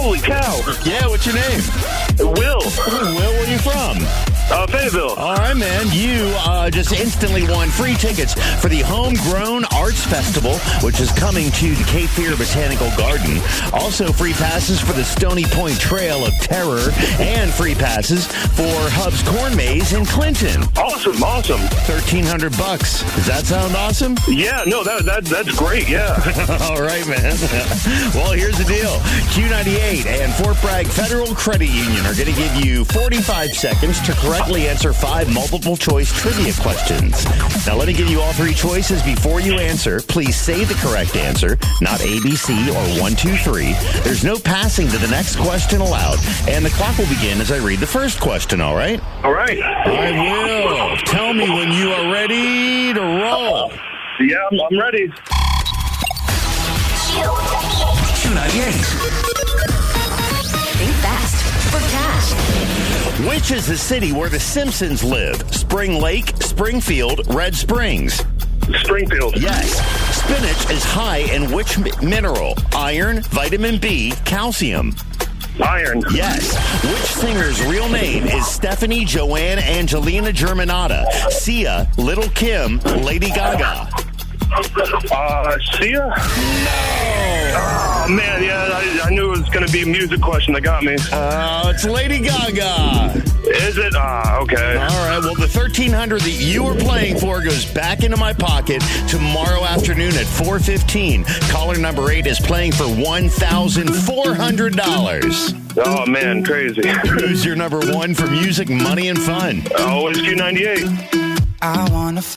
Holy cow. Yeah, what's your name? Will. Will, where are you from? Fayetteville. All right, man. You just instantly won free tickets for the Homegrown Arts Festival, which is coming to the Cape Fear Botanical Garden. Also, free passes for the Stony Point Trail of Terror and free passes for Hub's Corn Maze in Clinton. Awesome. $1,300. Does that sound awesome? Yeah, no, that's great, yeah. All right, man. Well, here's the deal. Q98 and Fort Bragg Federal Credit Union are going to give you 45 seconds to correctly answer 5 multiple-choice trivia questions. Now, let me give you all 3 choices before you answer. Please say the correct answer, not A, B, C, or 1, 2, 3. There's no passing to the next question allowed, and the clock will begin as I read the first question, all right? All right. I will. Tell me when you are ready to roll. Yeah, I'm ready. Q98. Think fast for cash. Which is the city where the Simpsons live? Spring Lake, Springfield, Red Springs. Springfield. Yes. Spinach is high in which mineral? Iron, vitamin B, calcium. Iron. Yes. Which singer's real name is Stephanie Joanne Angelina Germanotta? Sia, Little Kim, Lady Gaga. Sia? No. Oh, man, yeah, I knew it was going to be a music question that got me. It's Lady Gaga. Is it? Okay. All right, well, the $1,300 that you were playing for goes back into my pocket tomorrow afternoon at 4:15. Caller number 8 is playing for $1,400. Oh, man, crazy. Who's your number 1 for music, money, and fun? Oh, it's Q98. I wanna